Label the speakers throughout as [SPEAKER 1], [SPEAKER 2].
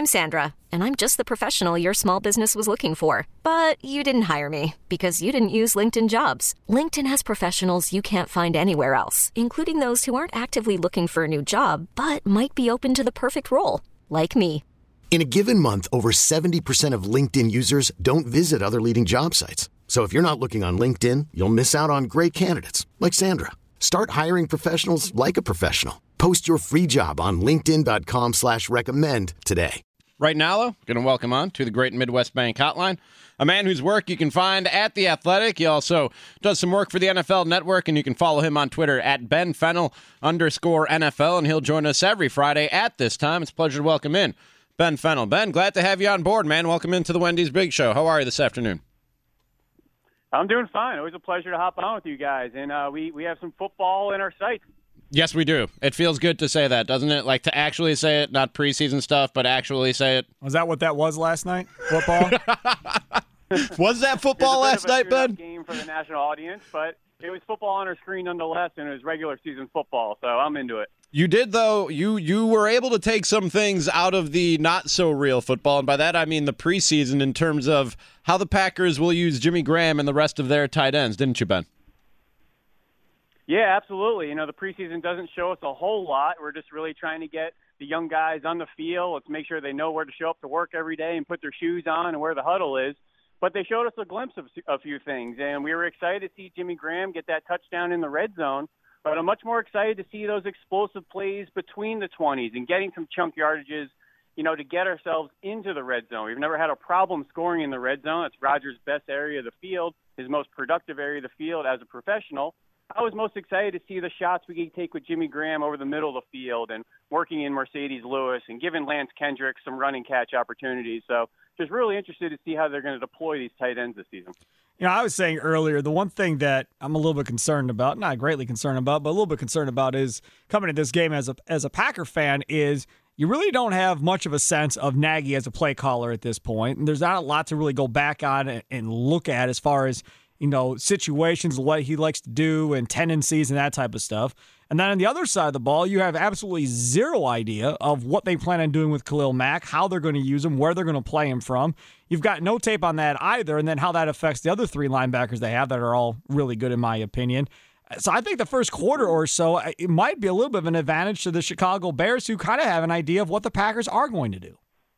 [SPEAKER 1] I'm Sandra, and I'm just the professional your small business was looking for. But you didn't hire me because you didn't use LinkedIn Jobs. LinkedIn has professionals you can't find anywhere else, including those who aren't actively looking for a new job, but might be open to the perfect role, like me.
[SPEAKER 2] In a given month, over 70% of LinkedIn users don't visit other leading job sites. So if you're not looking on LinkedIn, you'll miss out on great candidates like Sandra. Start hiring professionals like a professional. Post your free job on linkedin.com/recommend today.
[SPEAKER 3] Right now, though, going to welcome on to the Great Midwest Bank Hotline, a man whose work you can find at The Athletic. He also does some work for the NFL Network, and you can follow him on Twitter at @BenFennell_NFL, and he'll join us every Friday at this time. It's a pleasure to welcome in Ben Fennell. Ben, glad to have you on board, man. Welcome into the Wendy's Big Show. How are you this afternoon?
[SPEAKER 4] I'm doing fine. Always a pleasure to hop on with you guys. And we have some football in our sights.
[SPEAKER 3] Yes, we do. It feels good to say that, doesn't it? Like to actually say it, not preseason stuff, but actually say it.
[SPEAKER 5] Was that what that was last night? Football?
[SPEAKER 3] Was that football last night, Ben?
[SPEAKER 4] Game for the national audience, but it was football on our screen nonetheless, and it was regular season football, so I'm into it.
[SPEAKER 3] You did, though. You were able to take some things out of the not-so-real football, and by that I mean the preseason in terms of how the Packers will use Jimmy Graham and the rest of their tight ends, didn't you, Ben?
[SPEAKER 4] Yeah, absolutely. You know, the preseason doesn't show us a whole lot. We're just really trying to get the young guys on the field. Let's make sure they know where to show up to work every day and put their shoes on and where the huddle is. But they showed us a glimpse of a few things, and we were excited to see Jimmy Graham get that touchdown in the red zone. But I'm much more excited to see those explosive plays between the 20s and getting some chunk yardages, you know, to get ourselves into the red zone. We've never had a problem scoring in the red zone. It's Rodgers' best area of the field, his most productive area of the field as a professional. I was most excited to see the shots we could take with Jimmy Graham over the middle of the field and working in Mercedes Lewis and giving Lance Kendrick some running catch opportunities. So just really interested to see how they're going to deploy these tight ends this season.
[SPEAKER 5] You know, I was saying earlier, the one thing that I'm a little bit concerned about, not greatly concerned about, but a little bit concerned about is coming to this game as a Packer fan is you really don't have much of a sense of Nagy as a play caller at this point. And there's not a lot to really go back on and look at as far as, you know, situations, what he likes to do and tendencies and that type of stuff. And then on the other side of the ball, you have absolutely zero idea of what they plan on doing with Khalil Mack, how they're going to use him, where they're going to play him from. You've got no tape on that either, and then how that affects the other three linebackers they have that are all really good in my opinion. So I think the first quarter or so, it might be a little bit of an advantage to the Chicago Bears, who kind of have an idea of what the Packers are going to do.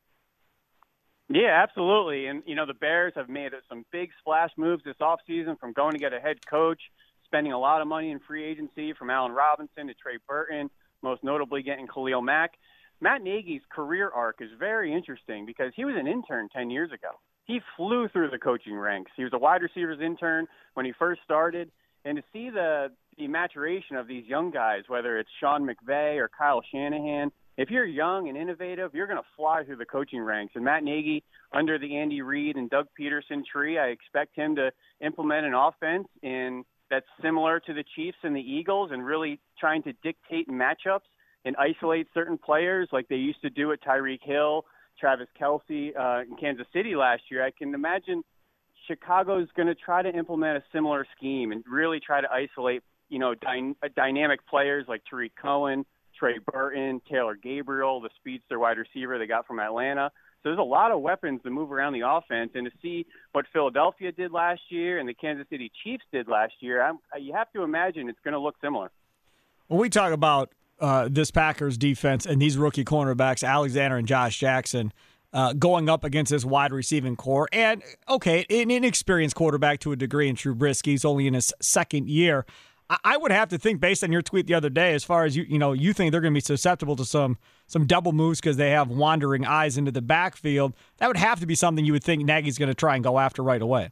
[SPEAKER 4] Yeah, absolutely. And, you know, the Bears have made some big splash moves this offseason, from going to get a head coach, spending a lot of money in free agency, from Allen Robinson to Trey Burton, most notably getting Khalil Mack. Matt Nagy's career arc is very interesting because he was an intern 10 years ago. He flew through the coaching ranks. He was a wide receivers intern when he first started. And to see the maturation of these young guys, whether it's Sean McVay or Kyle Shanahan, if you're young and innovative, you're going to fly through the coaching ranks. And Matt Nagy, under the Andy Reid and Doug Peterson tree, I expect him to implement an offense that's similar to the Chiefs and the Eagles, and really trying to dictate matchups and isolate certain players like they used to do at Tyreek Hill, Travis Kelce in Kansas City last year. I can imagine Chicago's going to try to implement a similar scheme and really try to isolate, you know, dynamic players like Tariq Cohen, Trey Burton, Taylor Gabriel, the speedster wide receiver they got from Atlanta. So there's a lot of weapons to move around the offense, and to see what Philadelphia did last year and the Kansas City Chiefs did last year, you have to imagine it's going to look similar.
[SPEAKER 5] When we talk about this Packers defense and these rookie cornerbacks, Alexander and Josh Jackson, going up against this wide receiving core, and, okay, an inexperienced quarterback to a degree in Trubisky, he's only in his second year. I would have to think, based on your tweet the other day, as far as you think they're going to be susceptible to some double moves because they have wandering eyes into the backfield. That would have to be something you would think Nagy's going to try and go after right away.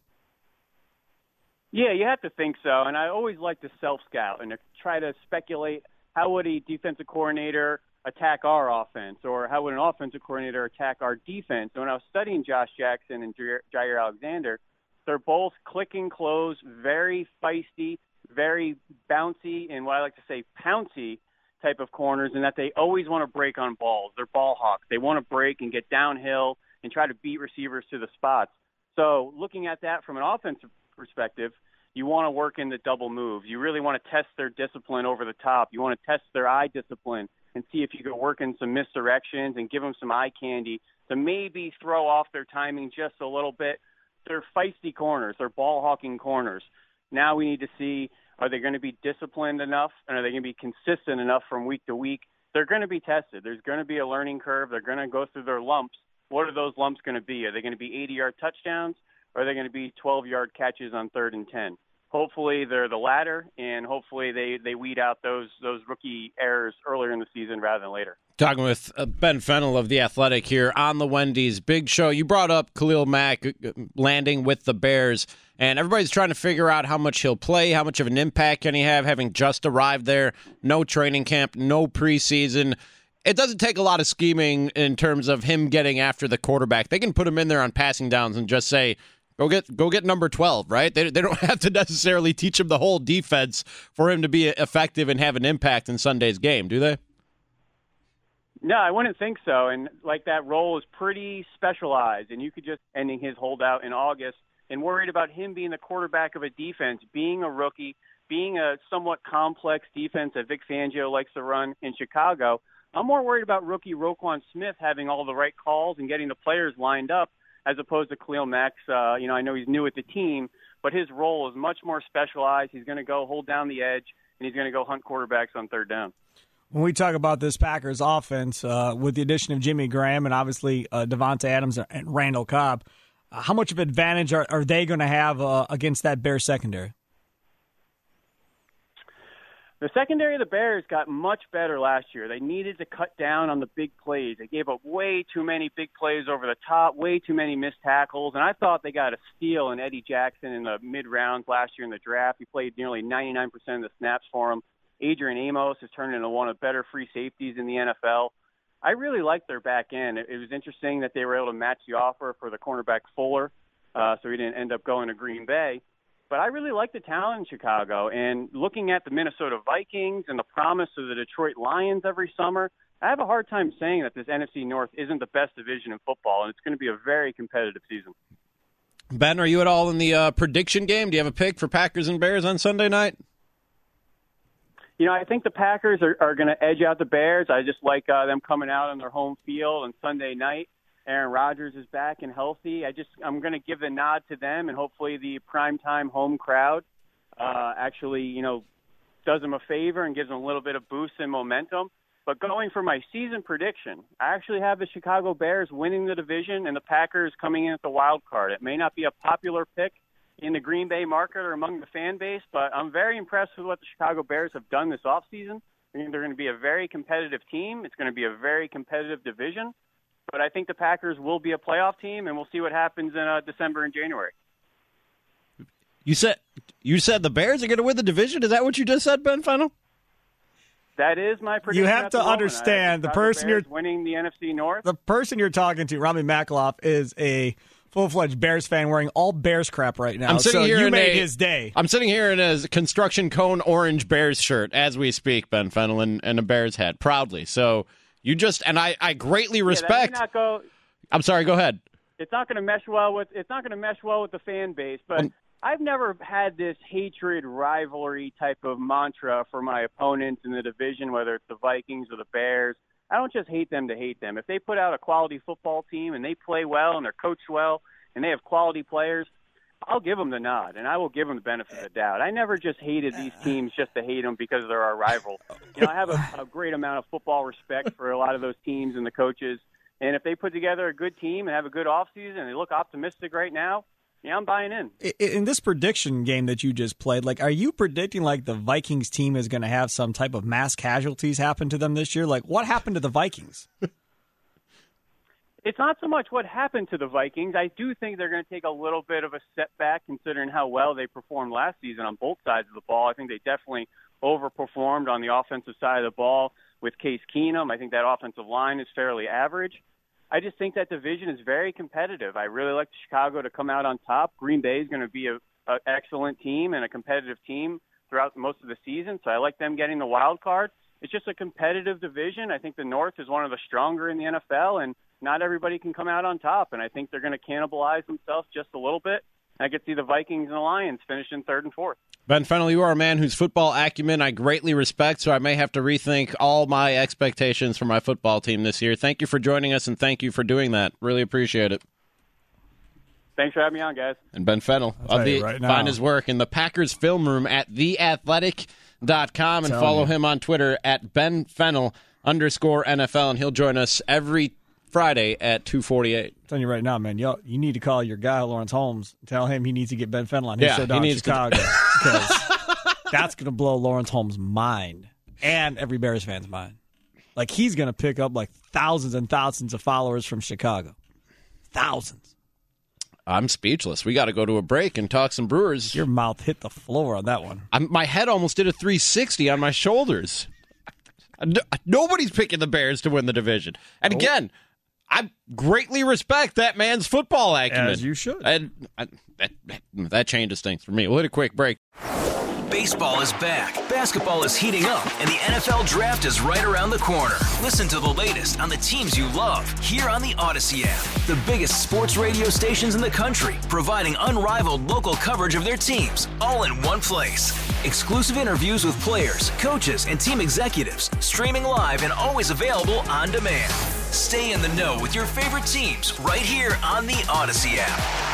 [SPEAKER 4] Yeah, you have to think so. And I always like to self-scout and to try to speculate, how would a defensive coordinator attack our offense, or how would an offensive coordinator attack our defense? And when I was studying Josh Jackson and Jair Alexander, they're both click and close, very feisty, very bouncy, and what I like to say pouncy type of corners, and that they always want to break on balls. They're ball hawks. They want to break and get downhill and try to beat receivers to the spots. So looking at that from an offensive perspective, you want to work in the double moves. You really want to test their discipline over the top. You want to test their eye discipline and see if you could work in some misdirections and give them some eye candy to maybe throw off their timing just a little bit. They're feisty corners. They're ball-hawking corners. Now we need to see, are they going to be disciplined enough, and are they going to be consistent enough from week to week? They're going to be tested. There's going to be a learning curve. They're going to go through their lumps. What are those lumps going to be? Are they going to be 80-yard touchdowns, or are they going to be 12-yard catches on 3rd and 10? Hopefully they're the latter, and hopefully they weed out those rookie errors earlier in the season rather than later.
[SPEAKER 3] Talking with Ben Fennell of The Athletic here on the Wendy's Big Show. You brought up Khalil Mack landing with the Bears, and everybody's trying to figure out how much he'll play, how much of an impact can he have, having just arrived there, no training camp, no preseason. It doesn't take a lot of scheming in terms of him getting after the quarterback. They can put him in there on passing downs and just say, Go get number 12, right? They don't have to necessarily teach him the whole defense for him to be effective and have an impact in Sunday's game, do they?
[SPEAKER 4] No, I wouldn't think so. And like that role is pretty specialized, and you could just ending his holdout in August and worried about him being the quarterback of a defense, being a rookie, being a somewhat complex defense that Vic Fangio likes to run in Chicago. I'm more worried about rookie Roquan Smith having all the right calls and getting the players lined up, as opposed to Khalil Mack's. I know he's new with the team, but his role is much more specialized. He's going to go hold down the edge, and he's going to go hunt quarterbacks on 3rd down.
[SPEAKER 5] When we talk about this Packers offense, with the addition of Jimmy Graham and obviously Devontae Adams and Randall Cobb, how much of an advantage are they going to have against that Bears secondary?
[SPEAKER 4] The secondary of the Bears got much better last year. They needed to cut down on the big plays. They gave up way too many big plays over the top, way too many missed tackles, and I thought they got a steal in Eddie Jackson in the mid-rounds last year in the draft. He played nearly 99% of the snaps for him. Adrian Amos has turned into one of the better free safeties in the NFL. I really liked their back end. It was interesting that they were able to match the offer for the cornerback Fuller, so he didn't end up going to Green Bay. But I really like the talent in Chicago. And looking at the Minnesota Vikings and the promise of the Detroit Lions every summer, I have a hard time saying that this NFC North isn't the best division in football, and it's going to be a very competitive season.
[SPEAKER 3] Ben, are you at all in the prediction game? Do you have a pick for Packers and Bears on Sunday night?
[SPEAKER 4] I think the Packers are going to edge out the Bears. I just like them coming out on their home field on Sunday night. Aaron Rodgers is back and healthy. I'm going to give the nod to them, and hopefully the primetime home crowd actually, does them a favor and gives them a little bit of boost and momentum. But going for my season prediction, I actually have the Chicago Bears winning the division and the Packers coming in at the wild card. It may not be a popular pick in the Green Bay market or among the fan base, but I'm very impressed with what the Chicago Bears have done this offseason. I think they're going to be a very competitive team. It's going to be a very competitive division. But I think the Packers will be a playoff team, and we'll see what happens in December and January.
[SPEAKER 3] You said the Bears are going to win the division? Is that what you just said, Ben Fennell?
[SPEAKER 4] That is my prediction.
[SPEAKER 5] You have to understand the person you're
[SPEAKER 4] winning the NFC North.
[SPEAKER 5] The person you're talking to, Rami Makloff, is a full-fledged Bears fan wearing all Bears crap right now. You made his day.
[SPEAKER 3] I'm sitting here in a construction cone orange Bears shirt as we speak, Ben Fennell, and a Bears hat, proudly. So you just, and I greatly respect. I'm sorry, go ahead.
[SPEAKER 4] It's not going to mesh well with the fan base, but I've never had this hatred rivalry type of mantra for my opponents in the division, whether it's the Vikings or the Bears. I don't just hate them to hate them. If they put out a quality football team and they play well and they're coached well and they have quality players, I'll give them the nod and I will give them the benefit of the doubt. I never just hated these teams just to hate them because they're our rival. I have a great amount of football respect for a lot of those teams and the coaches. And if they put together a good team and have a good offseason and they look optimistic right now, yeah, I'm buying in.
[SPEAKER 5] In this prediction game that you just played, are you predicting the Vikings team is going to have some type of mass casualties happen to them this year? What happened to the Vikings?
[SPEAKER 4] It's not so much what happened to the Vikings. I do think they're going to take a little bit of a setback considering how well they performed last season on both sides of the ball. I think they definitely overperformed on the offensive side of the ball with Case Keenum. I think that offensive line is fairly average. I just think that division is very competitive. I really like Chicago to come out on top. Green Bay is going to be an excellent team and a competitive team throughout most of the season, so I like them getting the wild card. It's just a competitive division. I think the North is one of the stronger in the NFL, and not everybody can come out on top, and I think they're going to cannibalize themselves just a little bit. I could see the Vikings and the Lions finishing 3rd and 4th.
[SPEAKER 3] Ben Fennell, you are a man whose football acumen I greatly respect, so I may have to rethink all my expectations for my football team this year. Thank you for joining us, and thank you for doing that. Really appreciate it.
[SPEAKER 4] Thanks for having me on, guys.
[SPEAKER 3] And Ben Fennell, find his work in the Packers film room at theathletic.com and follow him on Twitter at BenFennell_NFL, and he'll join us every Friday at 2:48.
[SPEAKER 5] I'm telling you right now, man, you need to call your guy, Lawrence Holmes, and tell him he needs to get Ben Fennell on his show down in Chicago. Because that's going to blow Lawrence Holmes' mind and every Bears fan's mind. Like, he's going to pick up like thousands and thousands of followers from Chicago. Thousands.
[SPEAKER 3] I'm speechless. We got to go to a break and talk some Brewers.
[SPEAKER 5] Your mouth hit the floor on that one.
[SPEAKER 3] My head almost did a 360 on my shoulders. Nobody's picking the Bears to win the division. And again, I greatly respect that man's football acumen.
[SPEAKER 5] As you should.
[SPEAKER 3] And that changes things for me. We'll hit a quick break.
[SPEAKER 6] Baseball is back, basketball is heating up, and the NFL Draft is right around the corner. Listen to the latest on the teams you love here on the Odyssey app. The biggest sports radio stations in the country, providing unrivaled local coverage of their teams, all in one place. Exclusive interviews with players, coaches, and team executives, streaming live and always available on demand. Stay in the know with your favorite teams right here on the Odyssey app.